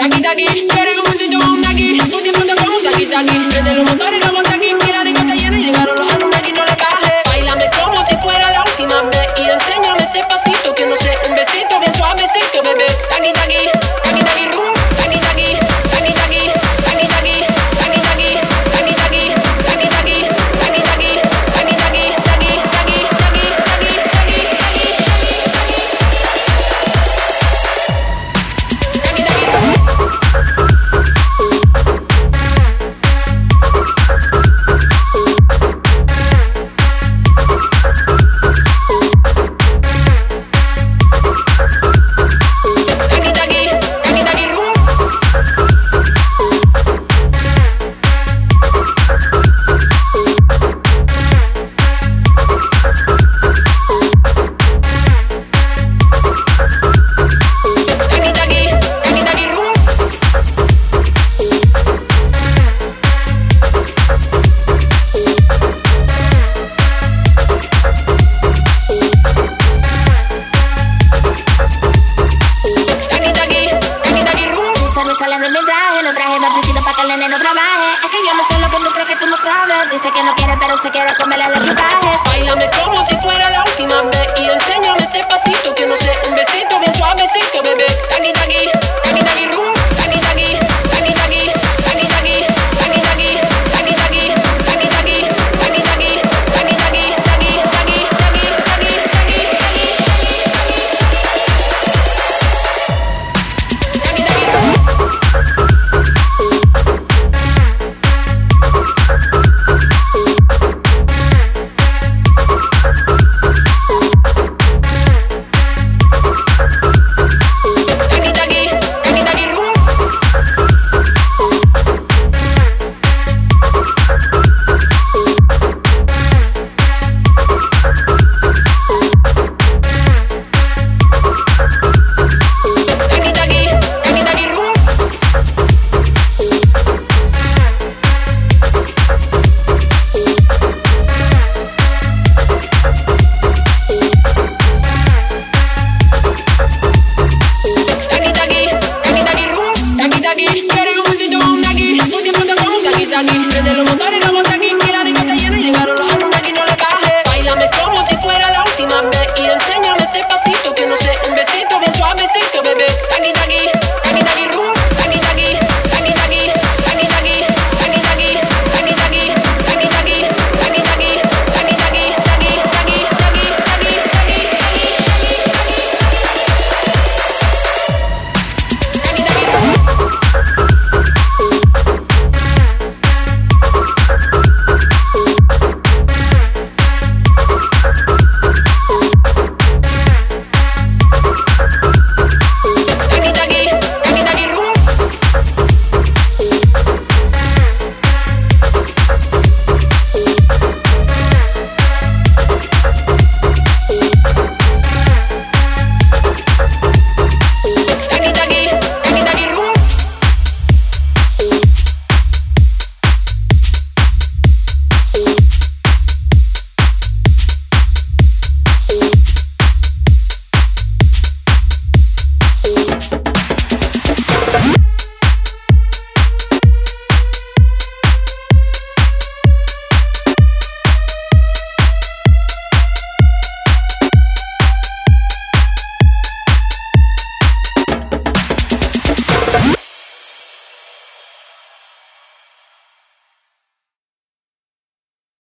Taki taki, quieres un besito o un taki. Tú te importas como saki saki. Prende los motores como saki. Y la disco está llena y llegaron los Anunnaki, no le bajes. Báilame como si fuera la última vez. Y enséñame ese pasito que no sé. Un besito bien suavecito, bebé. Taki taki, taki taki rum. Taki taki, taki taki, taki taki, taki taki, taki taki, taki taki, taki taki, taki taki, taki taki, taki taki, taki taki. Dice que no quiere, pero se quiere comerle el equipaje. Báilame como si fuera la última vez. Y enséñame ese pasito que no sé. Un besito bien suavecito, bebé.